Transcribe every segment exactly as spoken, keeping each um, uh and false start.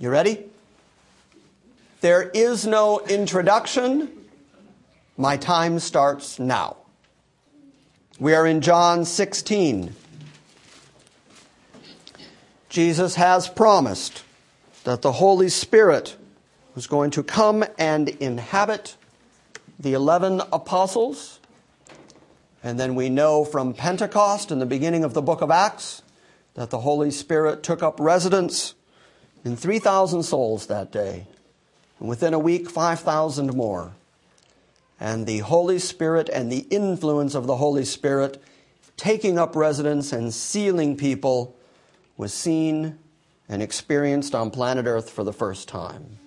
You ready? There is no introduction. My time starts now. We are in John sixteen. Jesus has promised that the Holy Spirit was going to come and inhabit the eleven apostles. And then we know from Pentecost in the beginning of the book of Acts that the Holy Spirit took up residence in three thousand souls that day. And within a week, five thousand more. And the Holy Spirit and the influence of the Holy Spirit taking up residence and sealing people was seen and experienced on planet Earth for the first time.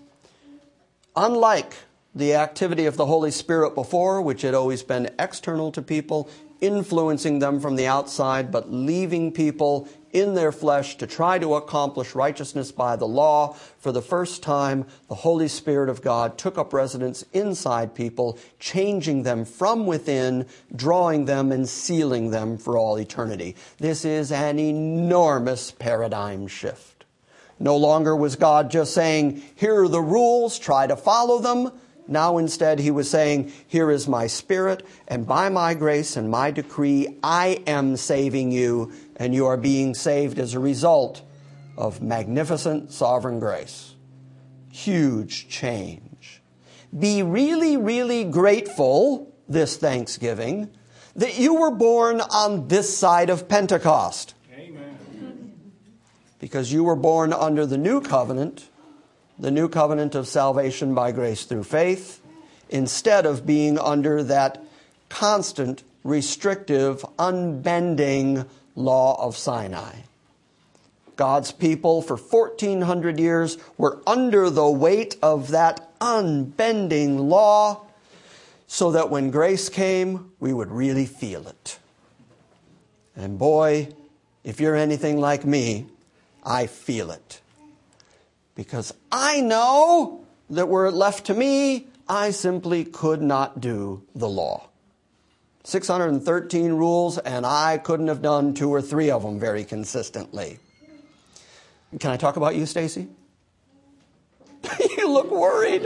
Unlike the activity of the Holy Spirit before, which had always been external to people, influencing them from the outside, but leaving people in their flesh to try to accomplish righteousness by the law, for the first time, the Holy Spirit of God took up residence inside people, changing them from within, drawing them and sealing them for all eternity. This is an enormous paradigm shift. No longer was God just saying, here are the rules, try to follow them. Now instead he was saying, here is my Spirit, and by my grace and my decree, I am saving you, and you are being saved as a result of magnificent sovereign grace. Huge change. Be really, really grateful this Thanksgiving that you were born on this side of Pentecost. Amen. Because you were born under the new covenant, the new covenant of salvation by grace through faith, instead of being under that constant, restrictive, unbending law of Sinai. God's people for fourteen hundred years were under the weight of that unbending law, so that when grace came, we would really feel it. And boy, if you're anything like me, I feel it. Because I know that were it left to me, I simply could not do the law. six hundred thirteen rules, and I couldn't have done two or three of them very consistently. Can I talk about you, Stacy? You look worried.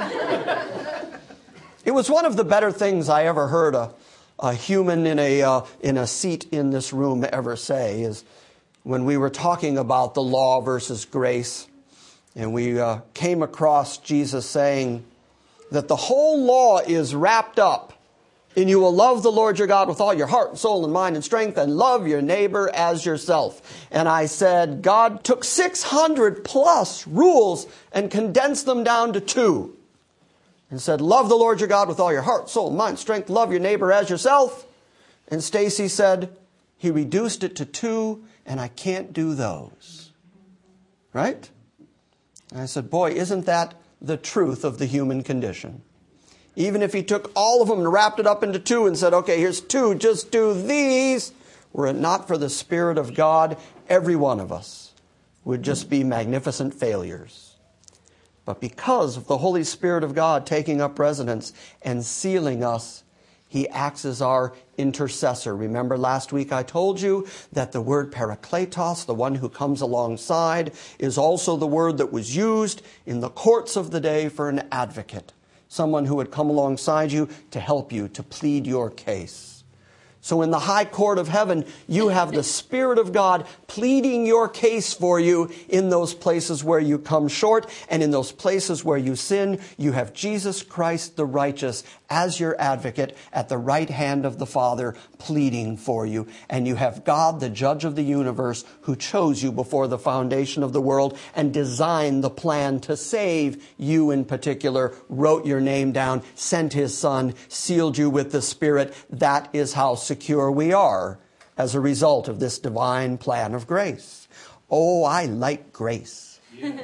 It was one of the better things I ever heard a, a human in a, uh, in a seat in this room ever say, is when we were talking about the law versus grace. And we uh, came across Jesus saying that the whole law is wrapped up in you will love the Lord your God with all your heart and soul and mind and strength, and love your neighbor as yourself. And I said, God took six hundred plus rules and condensed them down to two. And said, love the Lord your God with all your heart, soul, mind, strength, love your neighbor as yourself. And Stacy said, he reduced it to two, and I can't do those. Right? And I said, boy, isn't that the truth of the human condition? Even if he took all of them and wrapped it up into two and said, okay, here's two, just do these. Were it not for the Spirit of God, every one of us would just be magnificent failures. But because of the Holy Spirit of God taking up residence and sealing us, he acts as our intercessor. Remember last week I told you that the word parakletos, the one who comes alongside, is also the word that was used in the courts of the day for an advocate. Someone who would come alongside you to help you, to plead your case. So in the high court of heaven, you have the Spirit of God pleading your case for you in those places where you come short, and in those places where you sin, you have Jesus Christ the righteous as your advocate at the right hand of the Father pleading for you. And you have God, the judge of the universe, who chose you before the foundation of the world and designed the plan to save you in particular, wrote your name down, sent his Son, sealed you with the Spirit. That is how secure we are as a result of this divine plan of grace. Oh, I like grace. Yes.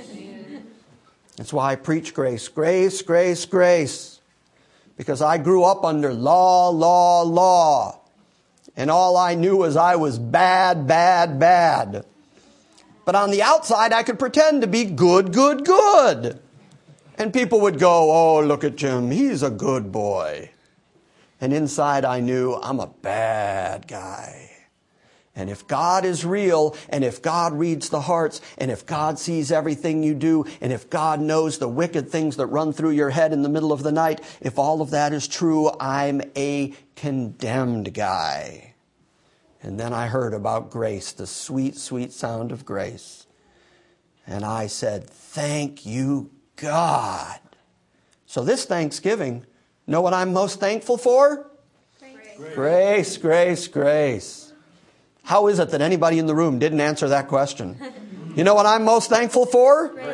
That's why I preach grace. Grace, grace, grace. Because I grew up under law, law, law. And all I knew was I was bad, bad, bad. But on the outside, I could pretend to be good, good, good. And people would go, oh, look at Jim, he's a good boy. And inside I knew I'm a bad guy. And if God is real, and if God reads the hearts, and if God sees everything you do, and if God knows the wicked things that run through your head in the middle of the night, if all of that is true, I'm a condemned guy. And then I heard about grace, the sweet, sweet sound of grace. And I said, thank you, God. So this Thanksgiving, know what I'm most thankful for? Grace, grace, grace. grace. How is it that anybody in the room didn't answer that question? You know what I'm most thankful for? Grace.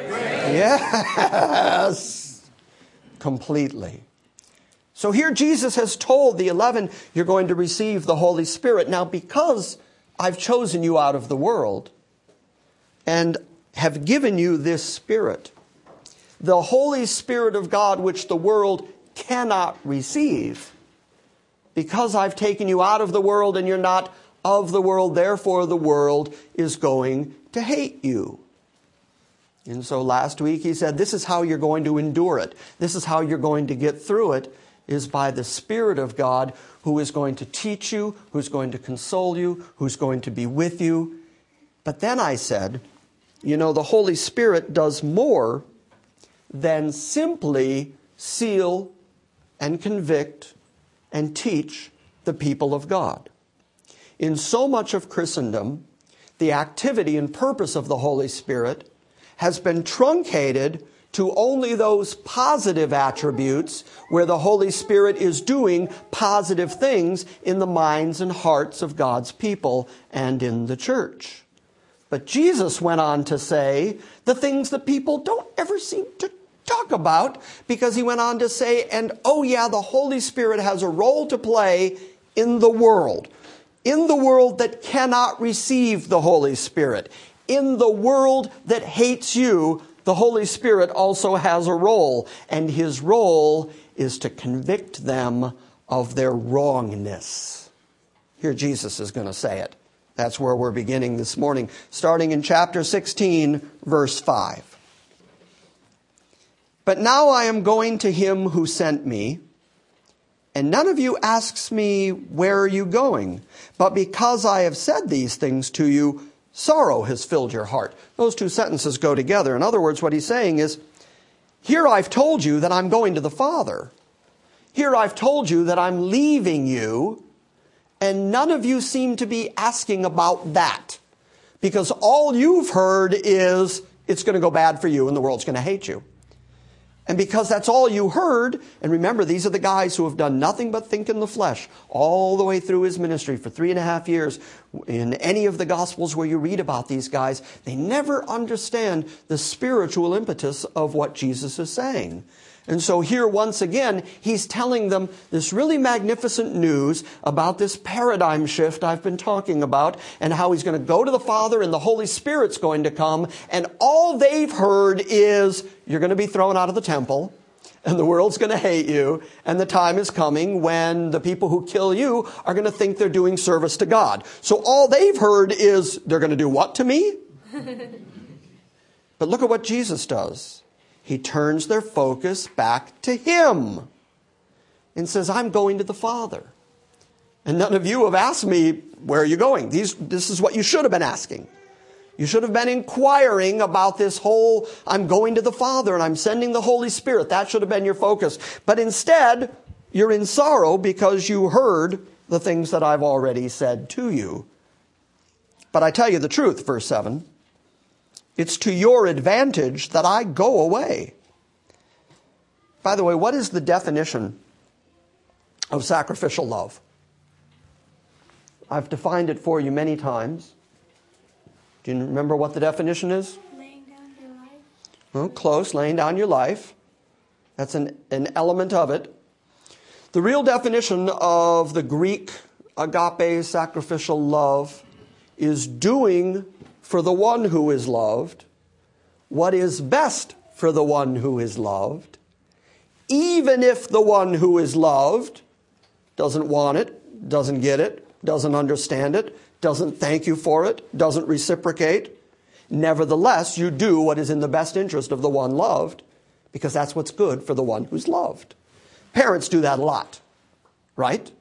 Yes. Completely. So here Jesus has told the eleven, you're going to receive the Holy Spirit. Now, because I've chosen you out of the world and have given you this Spirit, the Holy Spirit of God, which the world cannot receive, because I've taken you out of the world and you're not of the world, therefore the world is going to hate you. And so last week he said, this is how you're going to endure it. This is how you're going to get through it, is by the Spirit of God, who is going to teach you, who's going to console you, who's going to be with you. But then I said, you know, the Holy Spirit does more than simply seal and convict and teach the people of God. In so much of Christendom, the activity and purpose of the Holy Spirit has been truncated to only those positive attributes where the Holy Spirit is doing positive things in the minds and hearts of God's people and in the church. But Jesus went on to say the things that people don't ever seem to talk about, because he went on to say, and oh yeah, the Holy Spirit has a role to play in the world. In the world that cannot receive the Holy Spirit. In the world that hates you, the Holy Spirit also has a role. And his role is to convict them of their wrongness. Here Jesus is going to say it. That's where we're beginning this morning, starting in chapter sixteen, verse five. But now I am going to him who sent me, and none of you asks me, where are you going? But because I have said these things to you, sorrow has filled your heart. Those two sentences go together. In other words, what he's saying is, here I've told you that I'm going to the Father. Here I've told you that I'm leaving you, and none of you seem to be asking about that. Because all you've heard is, it's going to go bad for you and the world's going to hate you. And because that's all you heard, and remember, these are the guys who have done nothing but think in the flesh all the way through his ministry for three and a half years. In any of the Gospels where you read about these guys, they never understand the spiritual impetus of what Jesus is saying. And so here, once again, he's telling them this really magnificent news about this paradigm shift I've been talking about, and how he's going to go to the Father and the Holy Spirit's going to come. And all they've heard is, you're going to be thrown out of the temple, and the world's going to hate you, and the time is coming when the people who kill you are going to think they're doing service to God. So all they've heard is, they're going to do what to me? But look at what Jesus does. He turns their focus back to him and says, I'm going to the Father. And none of you have asked me, where are you going? These, this is what you should have been asking. You should have been inquiring about this whole, I'm going to the Father and I'm sending the Holy Spirit. That should have been your focus. But instead, you're in sorrow because you heard the things that I've already said to you. But I tell you the truth, verse seven. It's to your advantage that I go away. By the way, what is the definition of sacrificial love? I've defined it for you many times. Do you remember what the definition is? Laying down your life. Well, close, laying down your life. That's an, an element of it. The real definition of the Greek agape sacrificial love is doing for the one who is loved what is best for the one who is loved, even if the one who is loved doesn't want it, doesn't get it, doesn't understand it, doesn't thank you for it, doesn't reciprocate. Nevertheless, you do what is in the best interest of the one loved, because that's what's good for the one who's loved. Parents do that a lot, right?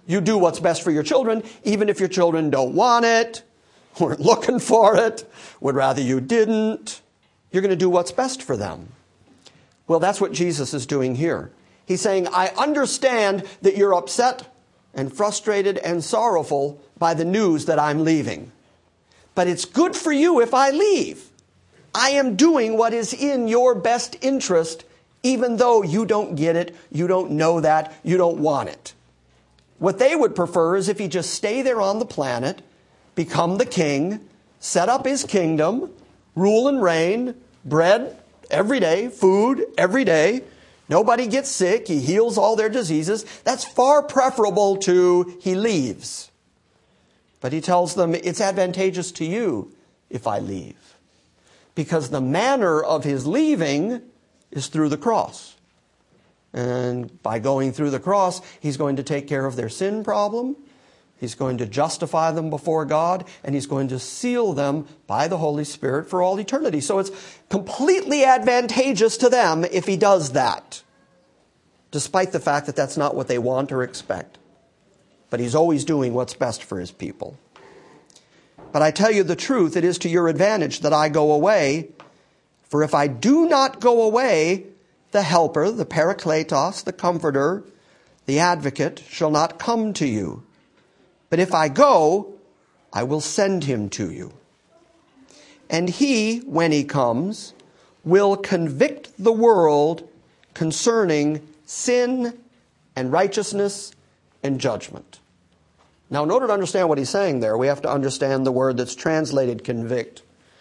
You do what's best for your children, even if your children don't want it, weren't looking for it, would rather you didn't. You're going to do what's best for them. Well, that's what Jesus is doing here. He's saying, I understand that you're upset and frustrated and sorrowful by the news that I'm leaving. But it's good for you if I leave. I am doing what is in your best interest, even though you don't get it, you don't know that, you don't want it. What they would prefer is if he just stay there on the planet, become the king, set up his kingdom, rule and reign, bread every day, food every day. Nobody gets sick. He heals all their diseases. That's far preferable to he leaves. But he tells them it's advantageous to you if I leave. Because the manner of his leaving is through the cross. And by going through the cross, he's going to take care of their sin problem. He's going to justify them before God, and he's going to seal them by the Holy Spirit for all eternity. So it's completely advantageous to them if he does that, despite the fact that that's not what they want or expect. But he's always doing what's best for his people. But I tell you the truth, it is to your advantage that I go away. For if I do not go away, the Helper, the Parakletos, the Comforter, the Advocate, shall not come to you. But if I go, I will send him to you. And he, when he comes, will convict the world concerning sin and righteousness and judgment. Now, in order to understand what he's saying there, we have to understand the word that's translated convict.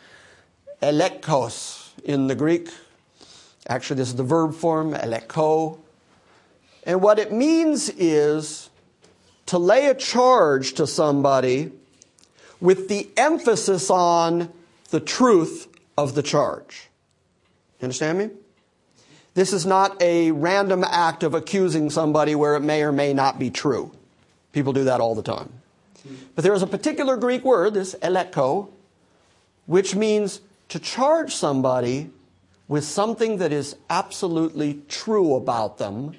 Elekos in the Greek. Actually, this is the verb form, eleko. And what it means is to lay a charge to somebody with the emphasis on the truth of the charge. You understand me? This is not a random act of accusing somebody where it may or may not be true. People do that all the time. But there is a particular Greek word, this eleko, which means to charge somebody with something that is absolutely true about them.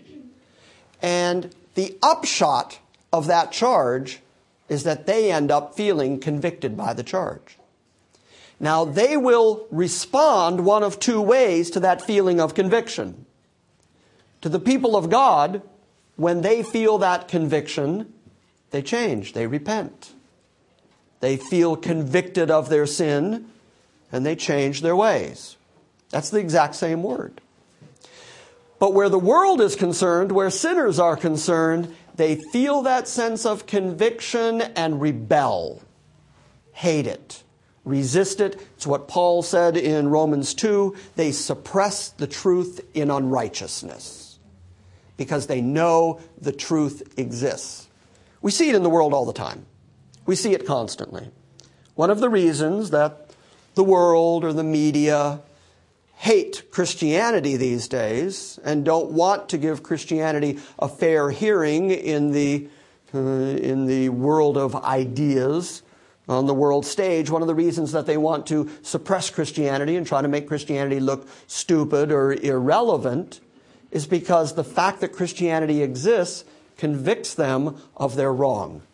And the upshot of that charge is that they end up feeling convicted by the charge. Now, they will respond one of two ways to that feeling of conviction. To the people of God, when they feel that conviction, they change, they repent. They feel convicted of their sin, and they change their ways. That's the exact same word. But where the world is concerned, where sinners are concerned, they feel that sense of conviction and rebel, hate it, resist it. It's what Paul said in Romans two. They suppress the truth in unrighteousness because they know the truth exists. We see it in the world all the time. We see it constantly. One of the reasons that the world or the media hate Christianity these days and don't want to give Christianity a fair hearing in the uh, in the world of ideas on the world stage, one of the reasons that they want to suppress Christianity and try to make Christianity look stupid or irrelevant is because the fact that Christianity exists convicts them of their wrong.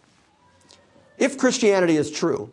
If Christianity is true,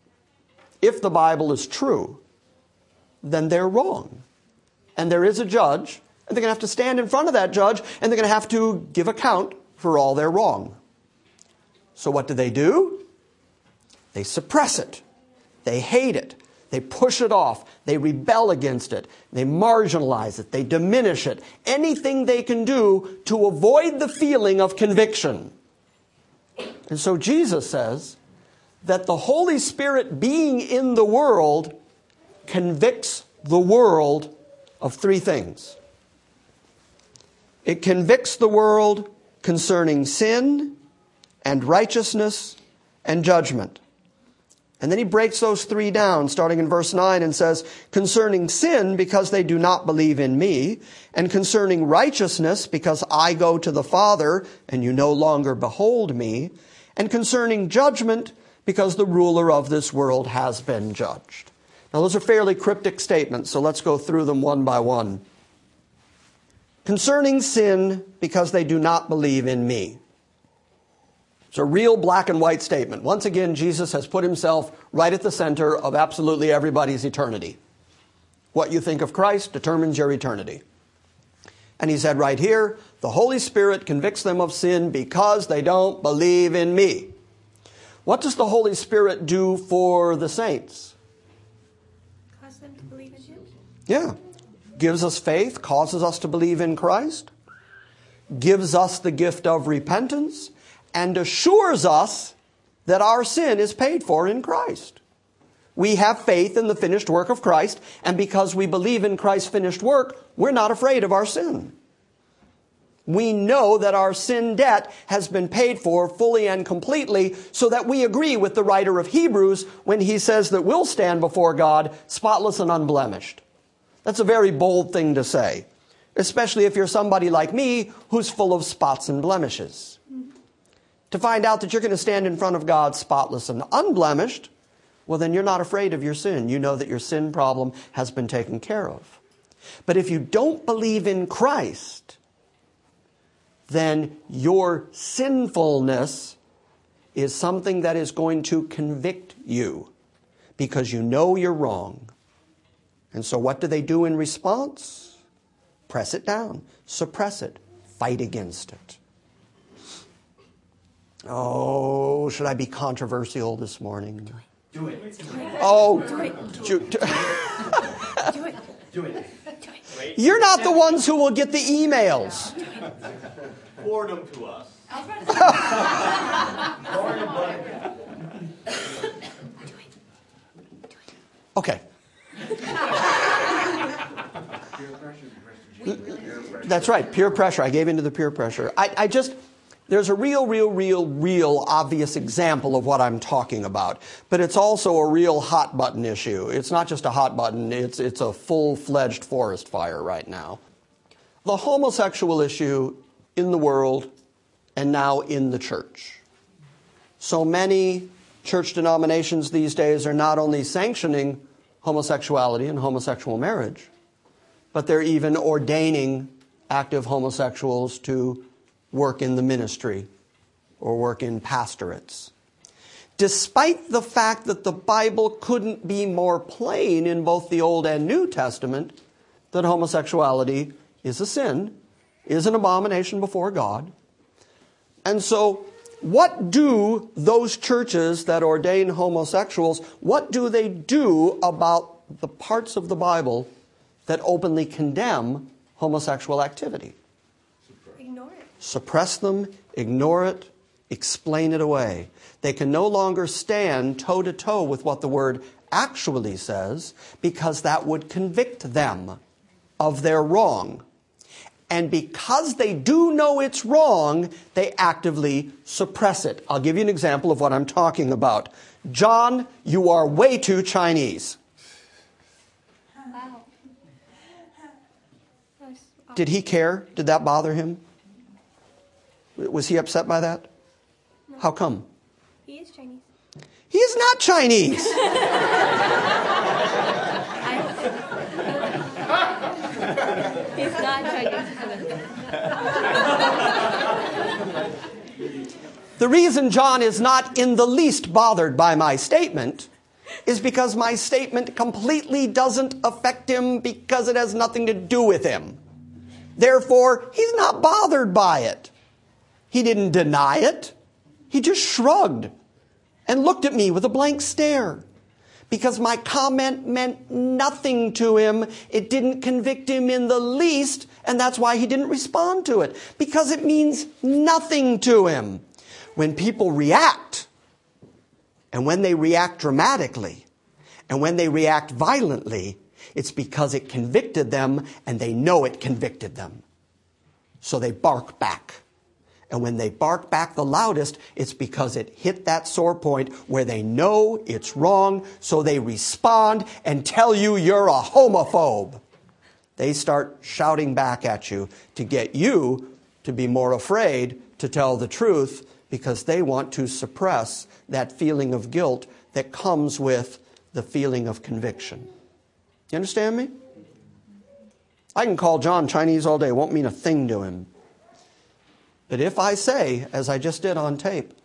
if the Bible is true, then they're wrong. And there is a judge, and they're going to have to stand in front of that judge, and they're going to have to give account for all their wrong. So what do they do? They suppress it. They hate it. They push it off. They rebel against it. They marginalize it. They diminish it. Anything they can do to avoid the feeling of conviction. And so Jesus says that the Holy Spirit being in the world convicts the world of three things. It convicts the world concerning sin and righteousness and judgment. And then he breaks those three down, starting in verse nine, and says, concerning sin, because they do not believe in me, and concerning righteousness, because I go to the Father, and you no longer behold me, and concerning judgment, because the ruler of this world has been judged. Now, those are fairly cryptic statements, so let's go through them one by one. Concerning sin, because they do not believe in me. It's a real black and white statement. Once again, Jesus has put himself right at the center of absolutely everybody's eternity. What you think of Christ determines your eternity. And he said right here, the Holy Spirit convicts them of sin because they don't believe in me. What does the Holy Spirit do for the saints? Cause them to believe in him? Yeah. Gives us faith, causes us to believe in Christ, gives us the gift of repentance, and assures us that our sin is paid for in Christ. We have faith in the finished work of Christ, and because we believe in Christ's finished work, we're not afraid of our sin. We know that our sin debt has been paid for fully and completely, so that we agree with the writer of Hebrews when he says that we'll stand before God spotless and unblemished. That's a very bold thing to say, especially if you're somebody like me who's full of spots and blemishes. To find out that you're going to stand in front of God spotless and unblemished, well, then you're not afraid of your sin. You know that your sin problem has been taken care of. But if you don't believe in Christ, then your sinfulness is something that is going to convict you because you know you're wrong. And so what do they do in response? Press it down, suppress it, fight against it. Oh, should I be controversial this morning? Do it. Do it. Oh, Do it. do, do, Do it. Do it. Do it. you're not the ones who will get the emails. Forward them to us. Okay. That's right, peer pressure. I gave into the peer pressure. I, I just, there's a real, real, real, real obvious example of what I'm talking about. But it's also a real hot button issue. It's not just a hot button, it's, it's a full-fledged forest fire right now. The homosexual issue in the world and now in the church. So many church denominations these days are not only sanctioning homosexuality and homosexual marriage, but they're even ordaining active homosexuals to work in the ministry or work in pastorates. Despite the fact that the Bible couldn't be more plain in both the Old and New Testament that homosexuality is a sin, is an abomination before God. And so what do those churches that ordain homosexuals, what do they do about the parts of the Bible that openly condemn homosexual activity? Ignore it. Suppress them, ignore it, explain it away. They can no longer stand toe-to-toe with what the Word actually says because that would convict them of their wrong. And because they do know it's wrong, they actively suppress it. I'll give you an example of what I'm talking about. John, you are way too Chinese. Wow. That's Did he care? Did that bother him? Was he upset by that? No. How come? He is Chinese. He is not Chinese. I, he's not Chinese. The reason John is not in the least bothered by my statement is because my statement completely doesn't affect him because it has nothing to do with him. Therefore, he's not bothered by it. He didn't deny it. He just shrugged and looked at me with a blank stare because my comment meant nothing to him. It didn't convict him in the least, and that's why he didn't respond to it, because it means nothing to him. When people react, and when they react dramatically, and when they react violently, it's because it convicted them, and they know it convicted them. So they bark back. And when they bark back the loudest, it's because it hit that sore point where they know it's wrong, so they respond and tell you you're a homophobe. They start shouting back at you to get you to be more afraid to tell the truth because they want to suppress that feeling of guilt that comes with the feeling of conviction. You understand me? I can call John Chinese all day. It won't mean a thing to him. But if I say, as I just did on tape,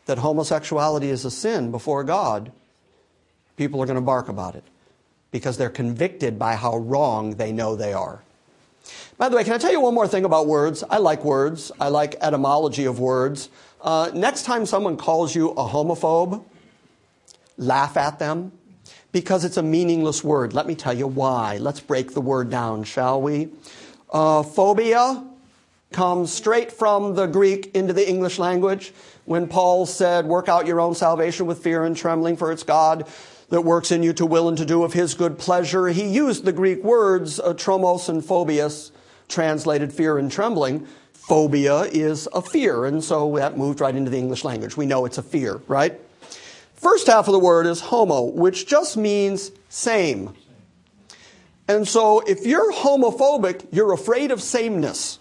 that homosexuality is a sin before God, people are going to bark about it because they're convicted by how wrong they know they are. By the way, can I tell you one more thing about words? I like words. I like etymology of words. Uh, next time someone calls you a homophobe, laugh at them because it's a meaningless word. Let me tell you why. Let's break the word down, shall we? Uh, phobia comes straight from the Greek into the English language. When Paul said, work out your own salvation with fear and trembling, for it's God that works in you to will and to do of his good pleasure. He used the Greek words uh, tromos and phobias, translated fear and trembling. Phobia is a fear, and so that moved right into the English language. We know it's a fear, right? First half of the word is homo, which just means same. And so if you're homophobic, you're afraid of sameness.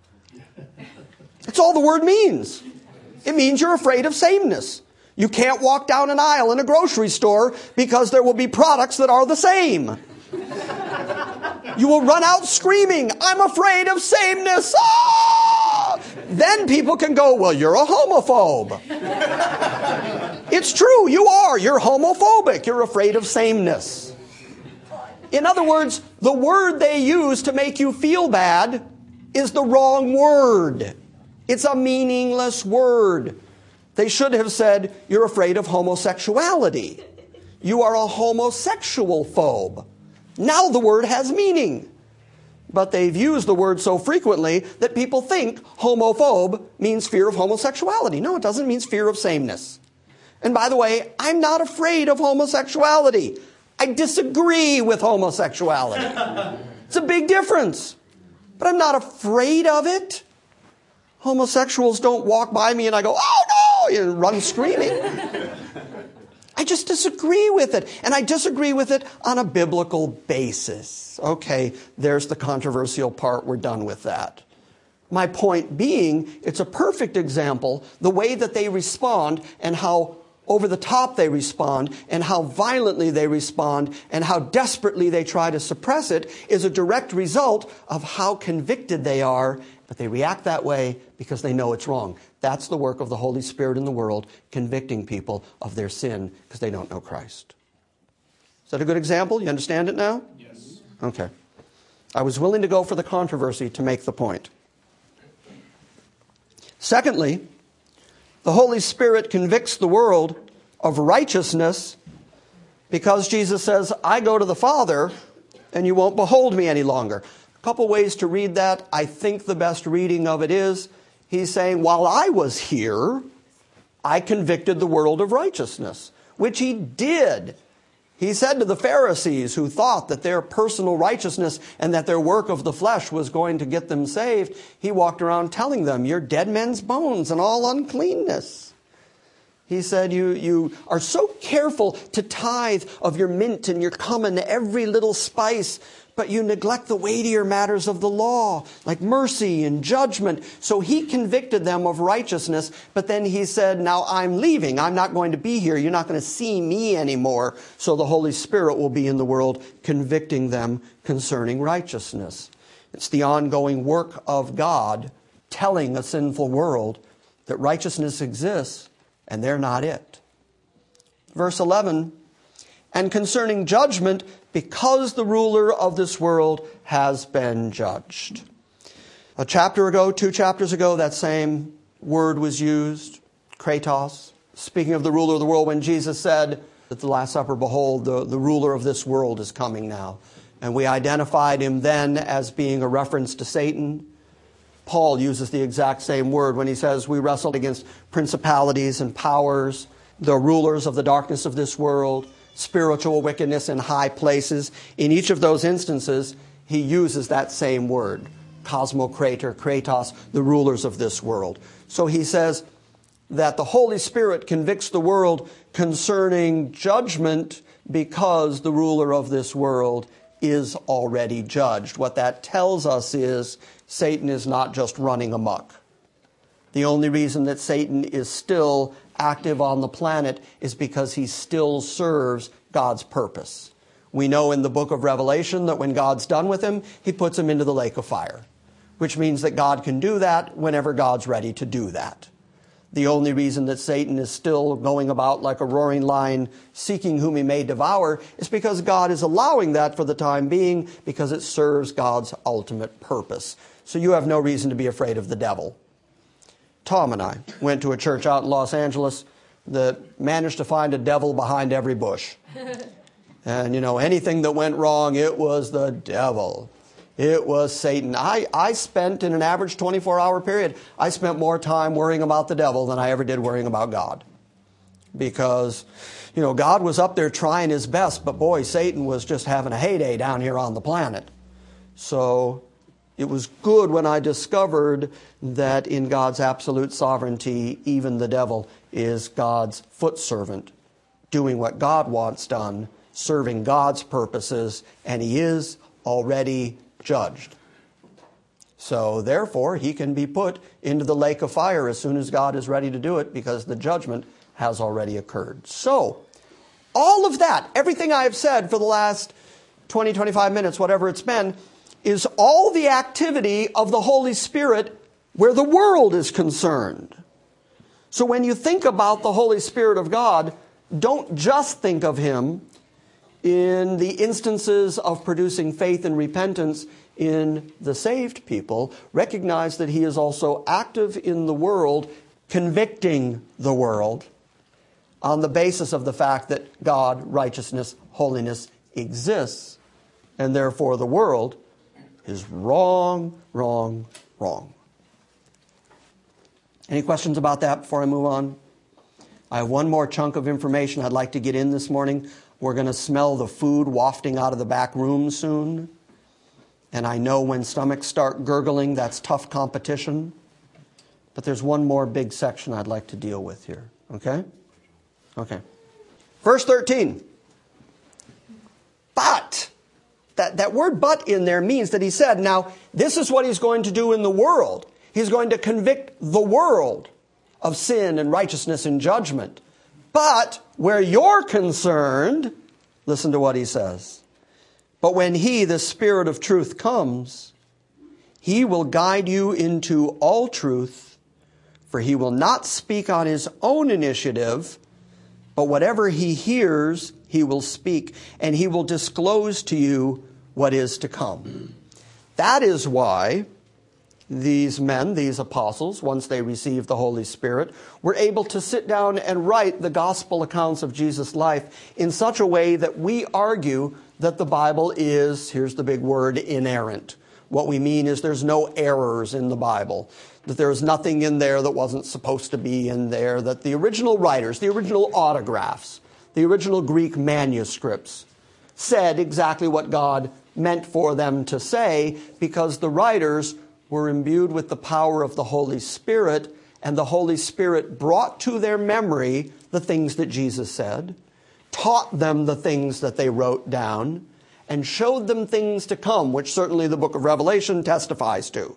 That's all the word means. It means you're afraid of sameness. You can't walk down an aisle in a grocery store because there will be products that are the same. You will run out screaming, I'm afraid of sameness. Ah! Then people can go, well, you're a homophobe. It's true, you are. You're homophobic. You're afraid of sameness. In other words, the word they use to make you feel bad is the wrong word. It's a meaningless word. They should have said, you're afraid of homosexuality. You are a homosexual phobe. Now the word has meaning. But they've used the word so frequently that people think homophobe means fear of homosexuality. No, it doesn't. It means fear of sameness. And by the way, I'm not afraid of homosexuality. I disagree with homosexuality. It's a big difference. But I'm not afraid of it. Homosexuals don't walk by me and I go, oh no, and run screaming. I just disagree with it. And I disagree with it on a biblical basis. Okay, there's the controversial part. We're done with that. My point being, it's a perfect example, the way that they respond and how over the top they respond and how violently they respond and how desperately they try to suppress it is a direct result of how convicted they are. But they react that way because they know it's wrong. That's the work of the Holy Spirit in the world, convicting people of their sin because they don't know Christ. Is that a good example? You understand it now? Yes. Okay. I was willing to go for the controversy to make the point. Secondly, the Holy Spirit convicts the world of righteousness because Jesus says, I go to the Father and you won't behold me any longer. A couple ways to read that. I think the best reading of it is, he's saying, while I was here, I convicted the world of righteousness, which he did. He said to the Pharisees who thought that their personal righteousness and that their work of the flesh was going to get them saved, he walked around telling them, you're dead men's bones and all uncleanness. He said, you, you are so careful to tithe of your mint and your cumin, every little spice, but you neglect the weightier matters of the law, like mercy and judgment. So he convicted them of righteousness, but then he said, now I'm leaving. I'm not going to be here. You're not going to see me anymore. So the Holy Spirit will be in the world convicting them concerning righteousness. It's the ongoing work of God telling a sinful world that righteousness exists and they're not it. Verse eleven, and concerning judgment, because the ruler of this world has been judged. A chapter ago, two chapters ago, that same word was used, kratos, speaking of the ruler of the world, when Jesus said at the Last Supper, behold, the, the ruler of this world is coming now. And we identified him then as being a reference to Satan. Paul uses the exact same word when he says we wrestled against principalities and powers, the rulers of the darkness of this world, spiritual wickedness in high places. In each of those instances, he uses that same word, cosmocrator, kratos, the rulers of this world. So he says that the Holy Spirit convicts the world concerning judgment because the ruler of this world is already judged. What that tells us is Satan is not just running amok. The only reason that Satan is still active on the planet is because he still serves God's purpose. We know in the book of Revelation that when God's done with him, he puts him into the lake of fire, which means that God can do that whenever God's ready to do that. The only reason that Satan is still going about like a roaring lion seeking whom he may devour is because God is allowing that for the time being, because it serves God's ultimate purpose. So you have no reason to be afraid of the devil. Tom and I went to a church out in Los Angeles that managed to find a devil behind every bush. And, you know, anything that went wrong, it was the devil. It was Satan. I, I spent, in an average twenty-four hour period, I spent more time worrying about the devil than I ever did worrying about God. Because, you know, God was up there trying his best, but boy, Satan was just having a heyday down here on the planet. So it was good when I discovered that in God's absolute sovereignty, even the devil is God's foot servant, doing what God wants done, serving God's purposes, and he is already judged. So therefore, he can be put into the lake of fire as soon as God is ready to do it, because the judgment has already occurred. So, all of that, everything I have said for the last twenty, twenty-five minutes, whatever it's been, is all the activity of the Holy Spirit where the world is concerned. So when you think about the Holy Spirit of God, don't just think of him in the instances of producing faith and repentance in the saved people. Recognize that he is also active in the world, convicting the world on the basis of the fact that God, righteousness, holiness exists, and therefore the world is wrong, wrong, wrong. Any questions about that before I move on? I have one more chunk of information I'd like to get in this morning. We're going to smell the food wafting out of the back room soon. And I know when stomachs start gurgling, that's tough competition. But there's one more big section I'd like to deal with here. Okay? Okay. Verse thirteen. But. That, that word but in there means that he said, now, this is what he's going to do in the world. He's going to convict the world of sin and righteousness and judgment. But where you're concerned, listen to what he says. But when he, the Spirit of truth, comes, he will guide you into all truth, for he will not speak on his own initiative, but whatever he hears, he will speak, and he will disclose to you what is to come. That is why these men, these apostles, once they received the Holy Spirit, were able to sit down and write the gospel accounts of Jesus' life in such a way that we argue that the Bible is, here's the big word, inerrant. What we mean is there's no errors in the Bible, that there's nothing in there that wasn't supposed to be in there, that the original writers, the original autographs, the original Greek manuscripts said exactly what God meant for them to say, because the writers were imbued with the power of the Holy Spirit, and the Holy Spirit brought to their memory the things that Jesus said, taught them the things that they wrote down, and showed them things to come, which certainly the book of Revelation testifies to.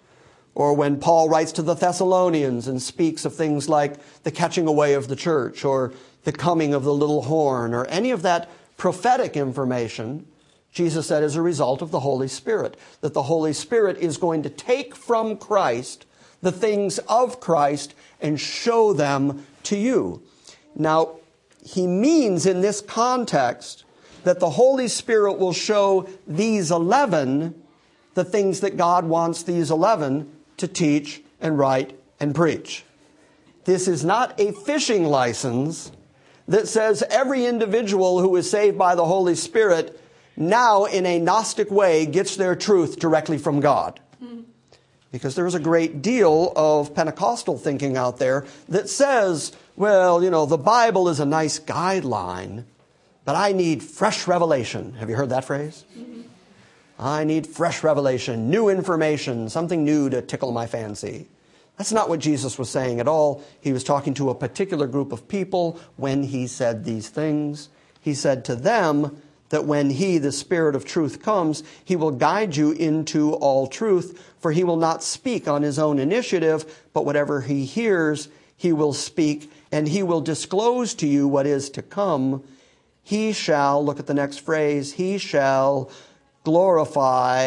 Or when Paul writes to the Thessalonians and speaks of things like the catching away of the church, or the coming of the little horn, or any of that prophetic information, Jesus said as a result of the Holy Spirit, that the Holy Spirit is going to take from Christ the things of Christ and show them to you. Now, he means in this context that the Holy Spirit will show these eleven the things that God wants these eleven to teach and write and preach. This is not a fishing license that says every individual who is saved by the Holy Spirit now in a Gnostic way gets their truth directly from God. Because there is a great deal of Pentecostal thinking out there that says, well, you know, the Bible is a nice guideline, but I need fresh revelation. Have you heard that phrase? Mm-hmm. I need fresh revelation, new information, something new to tickle my fancy. That's not what Jesus was saying at all. He was talking to a particular group of people when he said these things. He said to them that when he, the Spirit of truth, comes, he will guide you into all truth, for he will not speak on his own initiative, but whatever he hears, he will speak, and he will disclose to you what is to come. He shall, look at the next phrase, he shall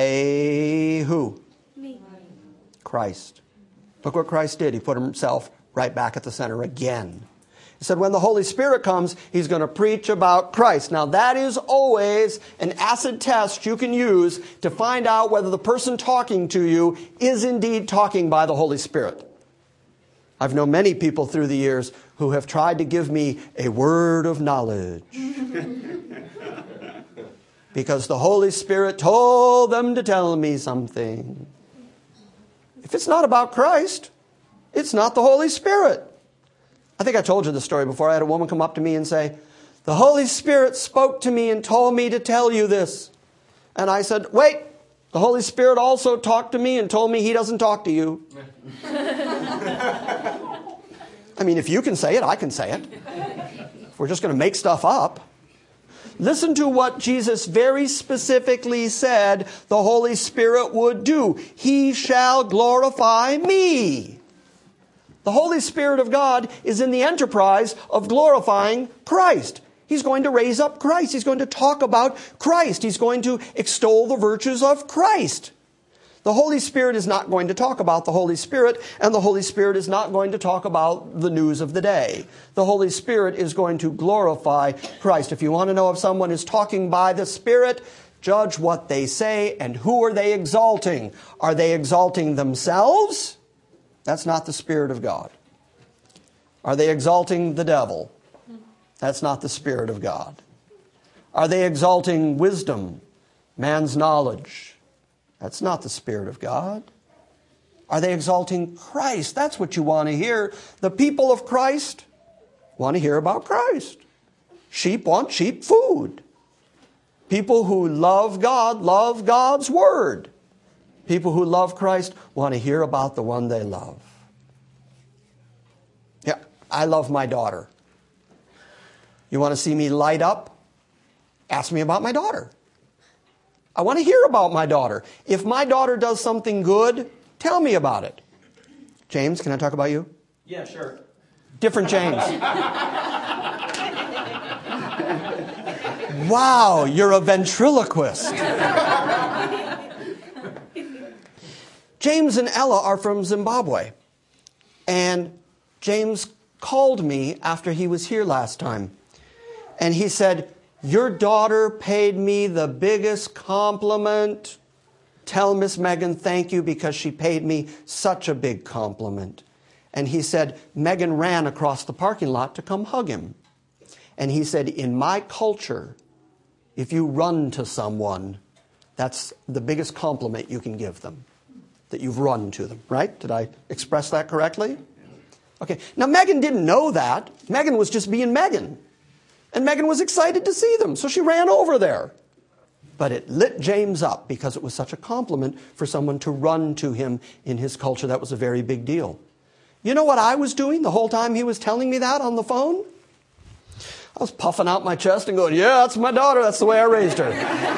glorify who? Me. Christ. Look what Christ did. He put himself right back at the center again. He said when the Holy Spirit comes, he's going to preach about Christ. Now that is always an acid test you can use to find out whether the person talking to you is indeed talking by the Holy Spirit. I've known many people through the years who have tried to give me a word of knowledge. Because the Holy Spirit told them to tell me something. If it's not about Christ, it's not the Holy Spirit. I think I told you the story before. I had a woman come up to me and say, the Holy Spirit spoke to me and told me to tell you this. And I said, wait, the Holy Spirit also talked to me and told me he doesn't talk to you. I mean, if you can say it, I can say it. If we're just going to make stuff up. Listen to what Jesus very specifically said the Holy Spirit would do. He shall glorify me. The Holy Spirit of God is in the enterprise of glorifying Christ. He's going to raise up Christ. He's going to talk about Christ. He's going to extol the virtues of Christ. The Holy Spirit is not going to talk about the Holy Spirit, and the Holy Spirit is not going to talk about the news of the day. The Holy Spirit is going to glorify Christ. If you want to know if someone is talking by the Spirit, judge what they say and who are they exalting. Are they exalting themselves? That's not the Spirit of God. Are they exalting the devil? That's not the Spirit of God. Are they exalting wisdom, man's knowledge? That's not the Spirit of God. Are they exalting Christ? That's what you want to hear. The people of Christ want to hear about Christ. Sheep want sheep food. People who love God love God's Word. People who love Christ want to hear about the one they love. Yeah, I love my daughter. You want to see me light up? Ask me about my daughter. I want to hear about my daughter. If my daughter does something good, tell me about it. James, can I talk about you? Yeah, sure. Different James. Wow, you're a ventriloquist. James and Ella are from Zimbabwe. And James called me after he was here last time. And he said, your daughter paid me the biggest compliment. Tell Miss Megan thank you because she paid me such a big compliment. And he said, Megan ran across the parking lot to come hug him. And he said, in my culture, if you run to someone, that's the biggest compliment you can give them. That you've run to them, right? Did I express that correctly? Okay. Now, Megan didn't know that. Megan was just being Megan. And Megan was excited to see them, so she ran over there. But it lit James up because it was such a compliment for someone to run to him in his culture. That was a very big deal. You know what I was doing the whole time he was telling me that on the phone? I was puffing out my chest and going, yeah, that's my daughter. That's the way I raised her.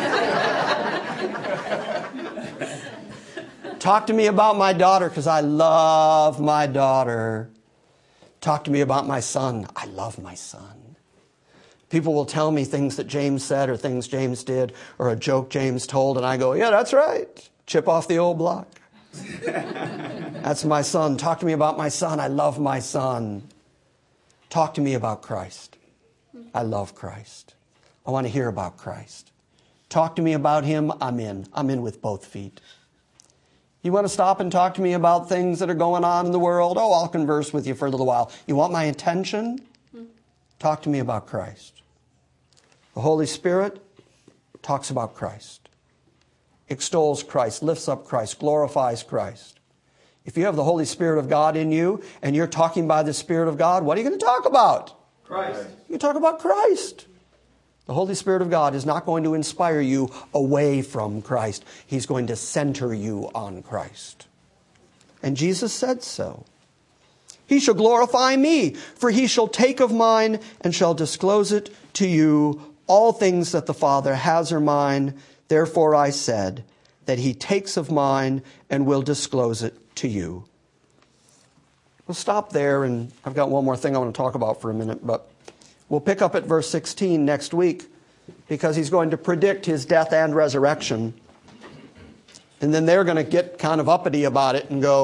Talk to me about my daughter because I love my daughter. Talk to me about my son. I love my son. People will tell me things that James said or things James did or a joke James told, and I go, yeah, that's right. Chip off the old block. That's my son. Talk to me about my son. I love my son. Talk to me about Christ. I love Christ. I want to hear about Christ. Talk to me about him. I'm in. I'm in with both feet. You want to stop and talk to me about things that are going on in the world? Oh, I'll converse with you for a little while. You want my attention? Talk to me about Christ. The Holy Spirit talks about Christ, extols Christ, lifts up Christ, glorifies Christ. If you have the Holy Spirit of God in you and you're talking by the Spirit of God, what are you going to talk about? Christ. You talk about Christ. The Holy Spirit of God is not going to inspire you away from Christ. He's going to center you on Christ. And Jesus said so. He shall glorify me, for he shall take of mine and shall disclose it to you. All things that the Father has are mine. Therefore I said that he takes of mine and will disclose it to you. We'll stop there, and I've got one more thing I want to talk about for a minute, but we'll pick up at verse sixteen next week because he's going to predict his death and resurrection. And then they're going to get kind of uppity about it and go,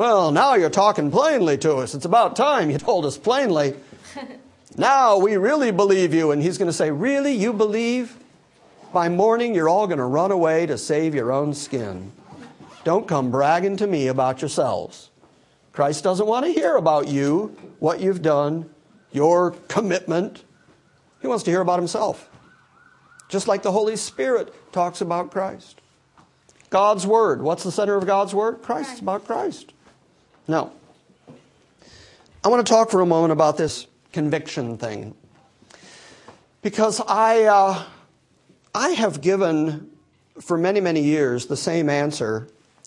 Well, now you're talking plainly to us. It's about time you told us plainly. Now we really believe you. And he's going to say, really, you believe? By morning, you're all going to run away to save your own skin. Don't come bragging to me about yourselves. Christ doesn't want to hear about you, what you've done, your commitment. He wants to hear about himself. Just like the Holy Spirit talks about Christ. God's Word. What's the center of God's Word? Christ. It's about Christ. Now, I want to talk for a moment about this conviction thing. Because I, uh, I have given for many, many years the same answer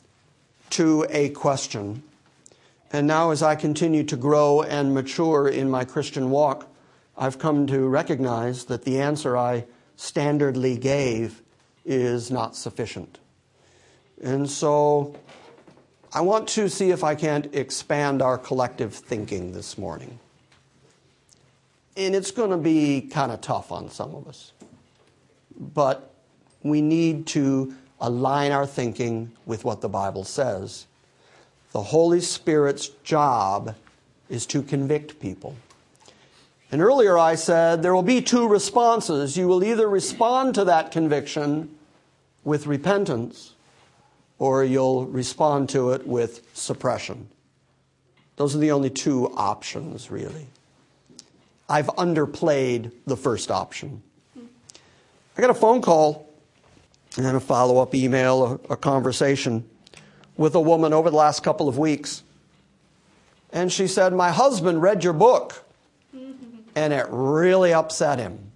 to a question. And now as I continue to grow and mature in my Christian walk, I've come to recognize that the answer I standardly gave is not sufficient. And so I want to see if I can't expand our collective thinking this morning. And it's going to be kind of tough on some of us. But we need to align our thinking with what the Bible says. The Holy Spirit's job is to convict people. And earlier I said there will be two responses. You will either respond to that conviction with repentance, or you'll respond to it with suppression. Those are the only two options, really. I've underplayed the first option. I got a phone call and then a follow-up email, a, a conversation with a woman over the last couple of weeks. And she said, my husband read your book. And it really upset him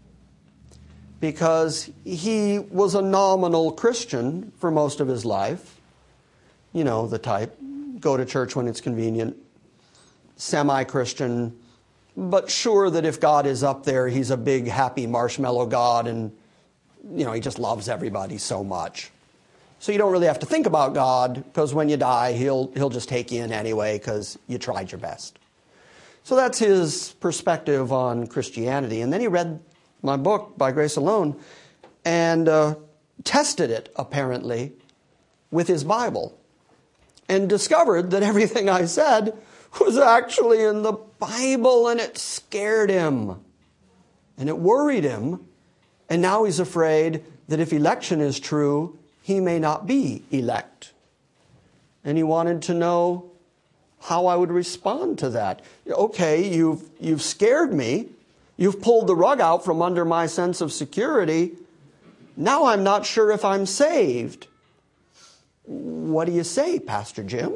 because he was a nominal Christian for most of his life. You know, the type, go to church when it's convenient, semi-Christian, but sure that if God is up there, he's a big, happy marshmallow God and, you know, he just loves everybody so much. So you don't really have to think about God because when you die, he'll, he'll just take you in anyway because you tried your best. So that's his perspective on Christianity. And then he read my book, By Grace Alone, and uh, tested it, apparently, with his Bible. And discovered that everything I said was actually in the Bible, and it scared him. And it worried him. And now he's afraid that if election is true, he may not be elect. And he wanted to know how I would respond to that. Okay, you've, you've scared me. You've pulled the rug out from under my sense of security. Now I'm not sure if I'm saved. What do you say, Pastor Jim?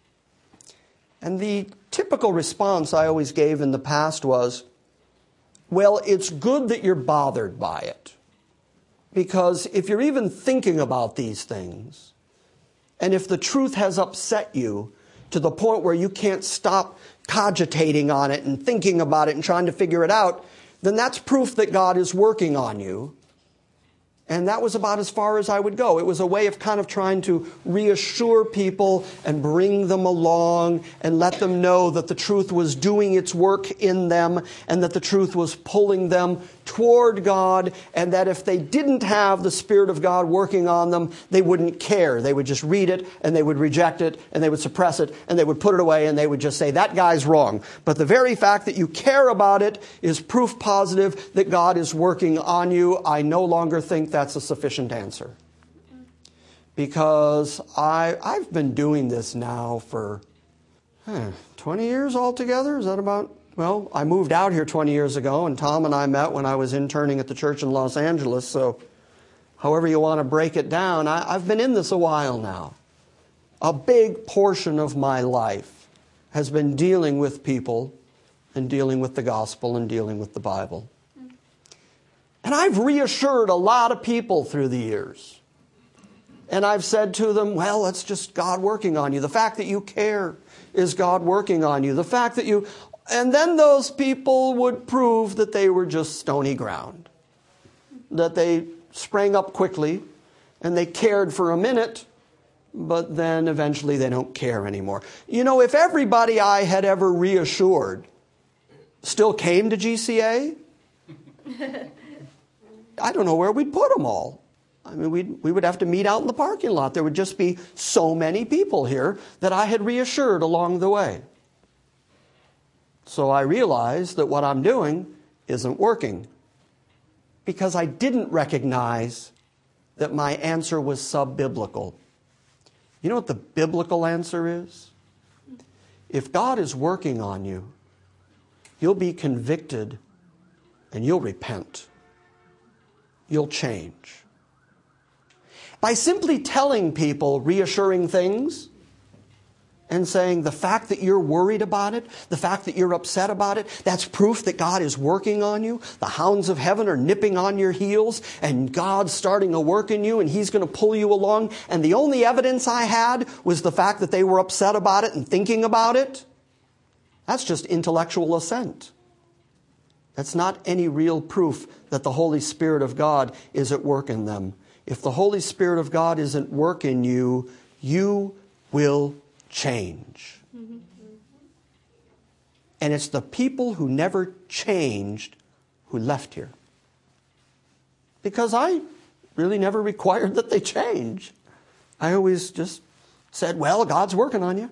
And the typical response I always gave in the past was, well, it's good that you're bothered by it. Because if you're even thinking about these things, and if the truth has upset you, to the point where you can't stop cogitating on it and thinking about it and trying to figure it out, then that's proof that God is working on you. And that was about as far as I would go. It was a way of kind of trying to reassure people and bring them along and let them know that the truth was doing its work in them and that the truth was pulling them toward God, and that if they didn't have the Spirit of God working on them, they wouldn't care. They would just read it and they would reject it and they would suppress it and they would put it away and they would just say, that guy's wrong. But the very fact that you care about it is proof positive that God is working on you. I no longer think that's a sufficient answer. Because I, I've been doing this now for huh, twenty years altogether. Is that about... Well, I moved out here twenty years ago, and Tom and I met when I was interning at the church in Los Angeles. So however you want to break it down, I, I've been in this a while now. A big portion of my life has been dealing with people and dealing with the gospel and dealing with the Bible. And I've reassured a lot of people through the years. And I've said to them, well, it's just God working on you. The fact that you care is God working on you. The fact that you... And then those people would prove that they were just stony ground. That they sprang up quickly and they cared for a minute, but then eventually they don't care anymore. You know, if everybody I had ever reassured still came to G C A, I don't know where we'd put them all. I mean, we'd, we would have to meet out in the parking lot. There would just be so many people here that I had reassured along the way. So I realized that what I'm doing isn't working because I didn't recognize that my answer was sub-biblical. You know what the biblical answer is? If God is working on you, you'll be convicted and you'll repent. You'll change. By simply telling people reassuring things and saying the fact that you're worried about it, the fact that you're upset about it, that's proof that God is working on you. The hounds of heaven are nipping on your heels and God's starting a work in you and He's going to pull you along. And the only evidence I had was the fact that they were upset about it and thinking about it. That's just intellectual assent. That's not any real proof that the Holy Spirit of God is at work in them. If the Holy Spirit of God isn't at work in you, you will change. Mm-hmm. And it's the people who never changed who left here. Because I really never required that they change. I always just said, well, God's working on you.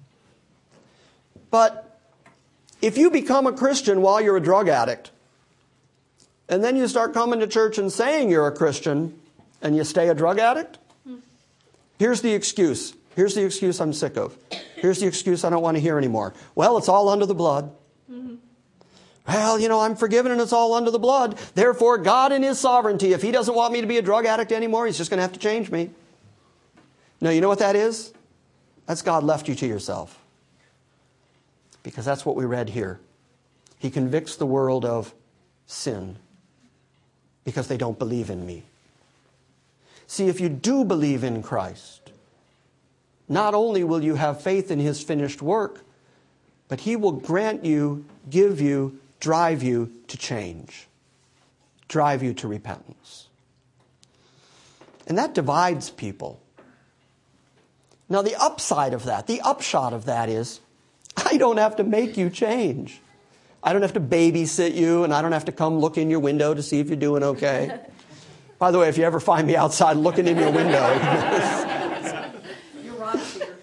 But if you become a Christian while you're a drug addict, and then you start coming to church and saying you're a Christian, and you stay a drug addict, here's the excuse. Here's the excuse I'm sick of. Here's the excuse I don't want to hear anymore. Well, it's all under the blood. Mm-hmm. Well, you know, I'm forgiven and it's all under the blood. Therefore, God in His sovereignty, if He doesn't want me to be a drug addict anymore, He's just going to have to change me. No, you know what that is? That's God left you to yourself. Because that's what we read here. He convicts the world of sin because they don't believe in me. See, if you do believe in Christ, not only will you have faith in His finished work, but He will grant you, give you, drive you to change, drive you to repentance. And that divides people. Now, the upside of that, the upshot of that is, I don't have to make you change. I don't have to babysit you, and I don't have to come look in your window to see if you're doing okay. By the way, if you ever find me outside looking in your window... You're wrong, Peter.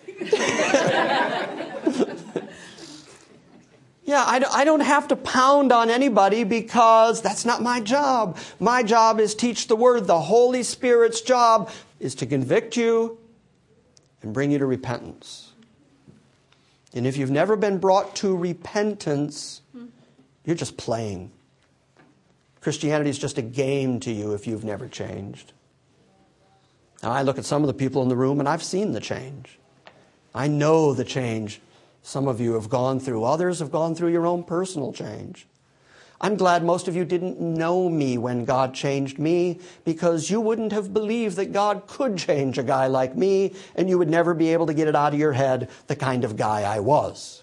Yeah, I, I don't have to pound on anybody because that's not my job. My job is teach the Word. The Holy Spirit's job is to convict you and bring you to repentance. And if you've never been brought to repentance, you're just playing. Christianity is just a game to you if you've never changed. Now, I look at some of the people in the room and I've seen the change. I know the change some of you have gone through. Others have gone through your own personal change. I'm glad most of you didn't know me when God changed me, because you wouldn't have believed that God could change a guy like me, and you would never be able to get it out of your head the kind of guy I was.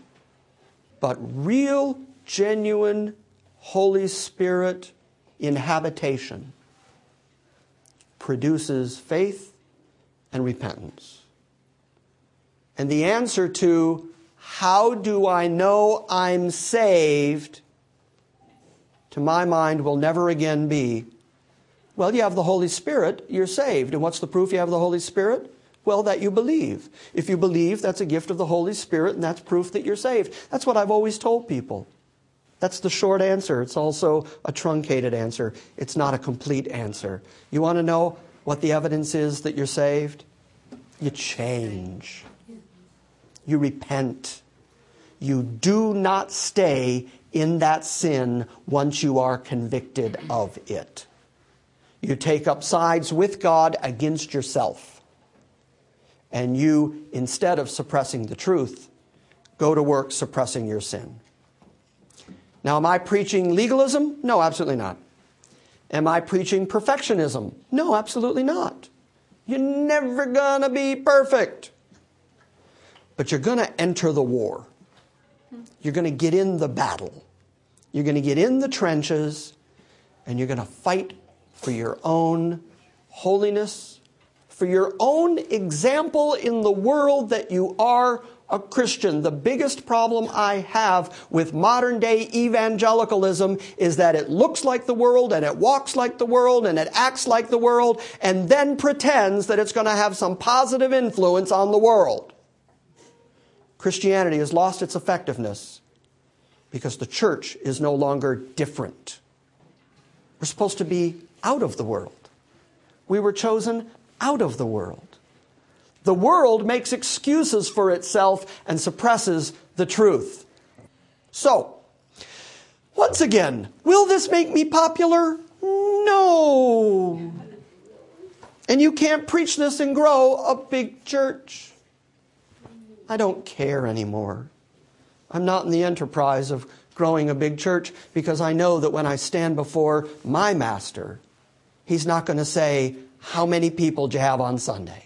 But real, genuine Holy Spirit inhabitation produces faith and repentance. And the answer to how do I know I'm saved, to my mind, will never again be, well, you have the Holy Spirit, you're saved. And what's the proof you have the Holy Spirit? Well, that you believe. If you believe, that's a gift of the Holy Spirit, and that's proof that you're saved. That's what I've always told people. That's the short answer. It's also a truncated answer. It's not a complete answer. You want to know what the evidence is that you're saved? You change. You repent. You do not stay in that sin once you are convicted of it. You take up sides with God against yourself. And you, instead of suppressing the truth, go to work suppressing your sin. Now, am I preaching legalism? No, absolutely not. Am I preaching perfectionism? No, absolutely not. You're never going to be perfect. But you're going to enter the war. You're going to get in the battle. You're going to get in the trenches, and you're going to fight for your own holiness, for your own example in the world that you are a Christian, the biggest problem I have with modern day evangelicalism is that it looks like the world and it walks like the world and it acts like the world and then pretends that it's going to have some positive influence on the world. Christianity has lost its effectiveness because the church is no longer different. We're supposed to be out of the world. We were chosen out of the world. The world makes excuses for itself and suppresses the truth. So, once again, will this make me popular? No. And you can't preach this and grow a big church. I don't care anymore. I'm not in the enterprise of growing a big church because I know that when I stand before my master, he's not going to say, how many people do you have on Sunday?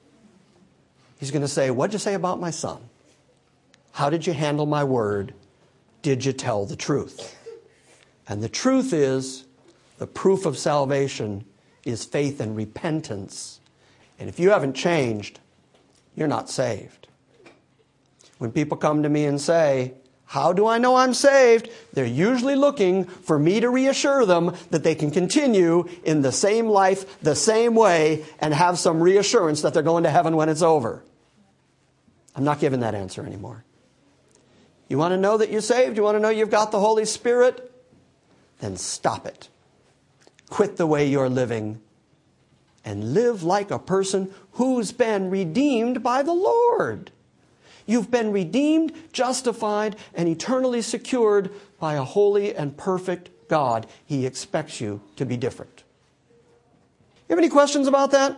He's going to say, what'd you say about my son? How did you handle my word? Did you tell the truth? And the truth is, the proof of salvation is faith and repentance. And if you haven't changed, you're not saved. When people come to me and say, how do I know I'm saved? They're usually looking for me to reassure them that they can continue in the same life, the same way, and have some reassurance that they're going to heaven when it's over. I'm not giving that answer anymore. You want to know that you're saved? You want to know you've got the Holy Spirit? Then stop it. Quit the way you're living and live like a person who's been redeemed by the Lord. You've been redeemed, justified, and eternally secured by a holy and perfect God. He expects you to be different. You have any questions about that?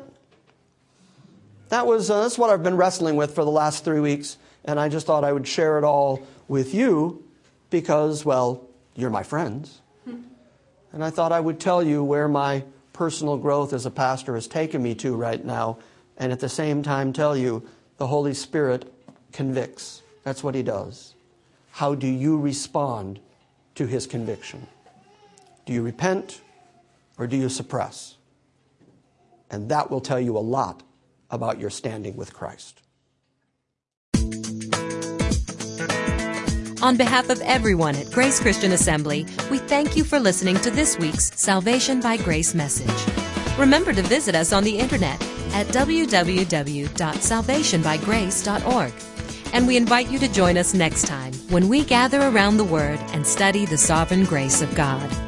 That was uh, that's what I've been wrestling with for the last three weeks, and I just thought I would share it all with you because, well, you're my friends. And I thought I would tell you where my personal growth as a pastor has taken me to right now, and at the same time tell you the Holy Spirit convicts. That's what he does. How do you respond to his conviction? Do you repent or do you suppress? And that will tell you a lot about your standing with Christ. On behalf of everyone at Grace Christian Assembly, we thank you for listening to this week's Salvation by Grace message. Remember to visit us on the internet at w w w dot salvation by grace dot org. And we invite you to join us next time when we gather around the Word and study the sovereign grace of God.